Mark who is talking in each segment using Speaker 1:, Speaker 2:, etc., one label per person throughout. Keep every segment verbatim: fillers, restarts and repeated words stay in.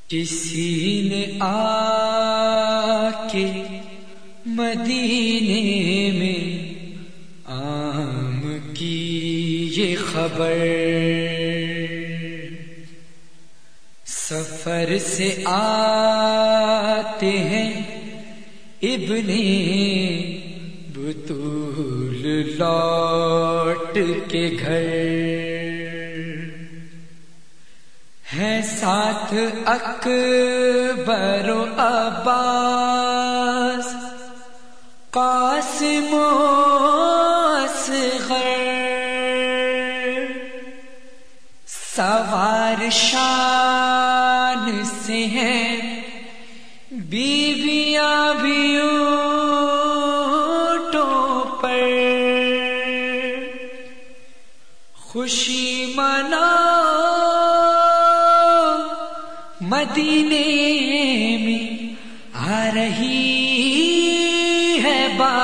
Speaker 1: کسی نے آ کے مدینے میں عام کی یہ خبر، سفر سے آتے ہیں ابن بطول لوٹ کے گھر، ہے ساتھ اکبر و عباس قاسم و اصغر، سوار شان سے ہیں بیویاں بھی اونٹوں پر، خوشی منا مدینے میں آ رہی ہے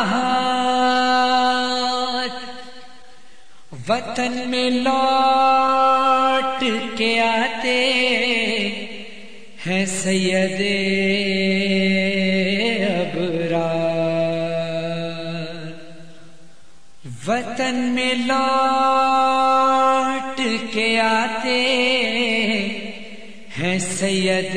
Speaker 1: بہار، وطن میں لوٹ کے آتے ہیں سید ابرار، وطن میں لوٹ کے آتے ہیں سید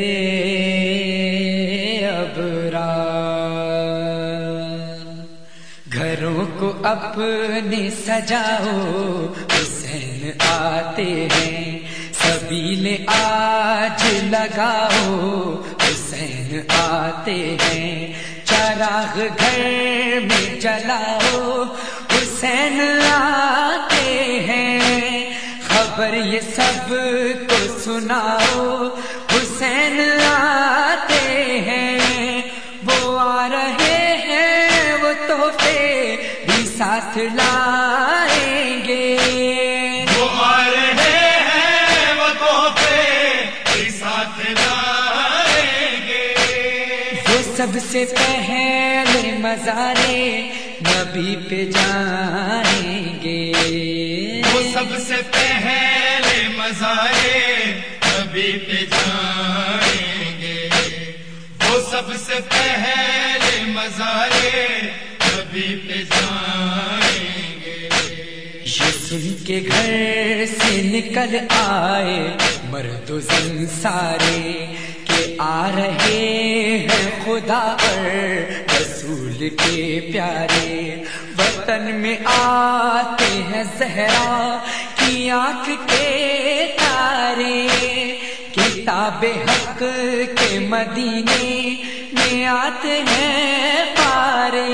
Speaker 1: ابرار، گھروں کو اپنے سجاؤ حسین آتے ہیں، سبیل آج لگاؤ حسین آتے ہیں، چراغ گھر میں جلاؤ حسین آتے ہیں، خبر یہ سب کو سناؤ حسین آتے ہیں، وہ آ رہے ہیں وہ تحفے بھی ساتھ لائیں گے،
Speaker 2: وہ آ رہے ہیں وہ تحفے بھی ساتھ لائیں گے،
Speaker 1: وہ سب سے پہلے مزارے نبی پہ جائیں گے،
Speaker 2: وہ سب سے پہلے مزارے نبی پہ جائیں گے، وہ سب سے پہلے مزارے نبی پہ جائیں گے،
Speaker 1: یہ سن کے گھر سے نکل آئے مرد و زن سارے کہ آ رہے ہیں خدا اور رسول کے پیارے، وطن میں آتے ہیں زہرا کی آنکھ کے تارے، کتاب حق کے مدینے میں آتے ہیں پارے،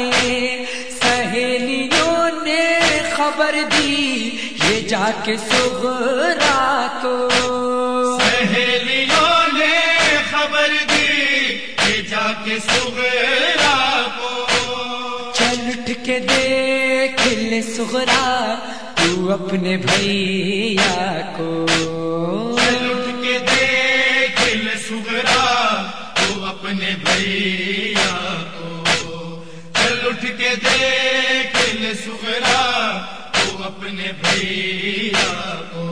Speaker 1: سہیلیوں نے خبر دی یہ جا کے صغرا کو،
Speaker 2: سہیلیوں نے خبر دی یہ جا کے صغرا کو،
Speaker 1: چل اٹھ کے دیکھ لے صغرا تو اپنے بھیا کو،
Speaker 2: چل اٹھ کے دیکھ لے صغرا تو اپنے بھیا کو، چل اٹھ کے دیکھ لے صغرا تو اپنے بھیا کو،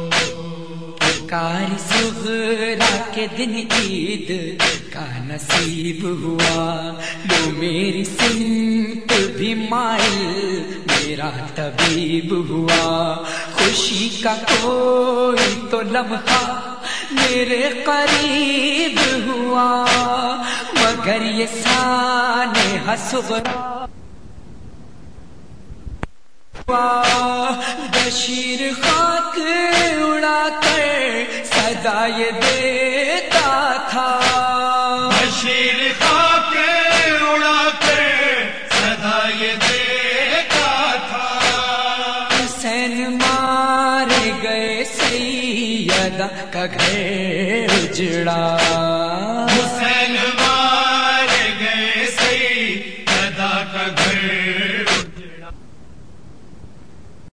Speaker 1: کاری صغرا کے دن عید کا نصیب ہوا، لو میری سمت بھی مائل میرا طبیب ہوا، خوشی کا کوئی تو لمحہ میرے قریب ہوا، مگر یہ سانحہ صغرا بشیر خاک اڑا کر صدا یہ دیتا تھا،
Speaker 2: بشیر خاک اڑا کر صدا یہ دیتا تھا،
Speaker 1: حسین مارے گئے سیدہ کا گھر اجڑا،